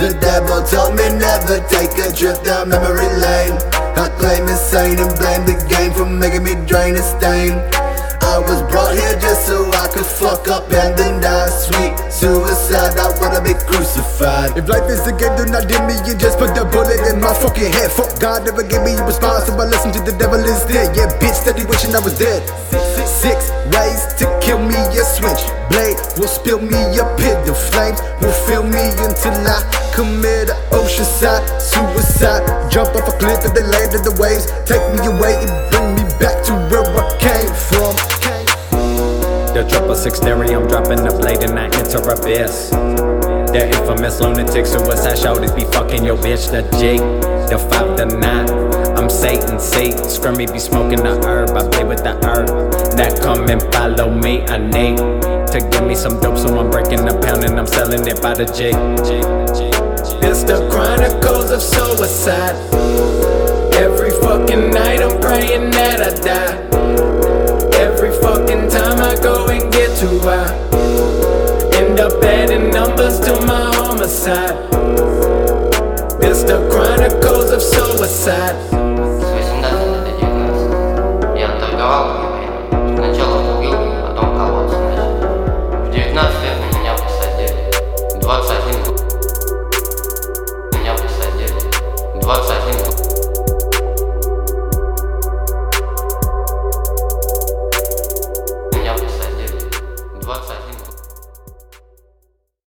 The devil told me never take a trip down memory lane. I claim insane and blame the game for making me drain and stain. I was brought here just so I could fuck up and then die. Sweet suicide, I wanna be crucified. If life is a game, do not dim me and just put the bullet in my fucking head. Fuck God, never gave me a response, so I listen to the devil instead. Yeah, bitch, steady wishing I was dead. 6 ways to kill me, a switchblade will spill me a pit. The flames will fill me until I commit an oceanside suicide. Jump off a cliff and then land in the waves. Take me away and bring me back to where I came from. The triple 6 theory, I'm dropping the blade and I enter abyss. The infamous lunatic suicide shoulders be fucking your bitch. The G, the 5, the 9. I'm Satan, see, Scrimmy be smoking the herb. I play with the herb. That come and follow me, I need to give me some dope, so I'm breaking the pound and I'm selling it by the G. It's the chronicles of suicide. Every fucking night I'm praying that I die. Every fucking time I go and get too high, end up adding numbers to my homicide. It's the chronicles of suicide.